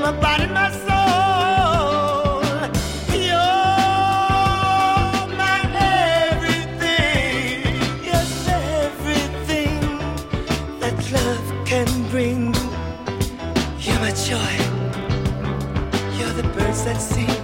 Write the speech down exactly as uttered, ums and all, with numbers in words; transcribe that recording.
You're my body, my soul. You're my everything. Yes, everything that love can bring. You're my joy. You're the birds that sing.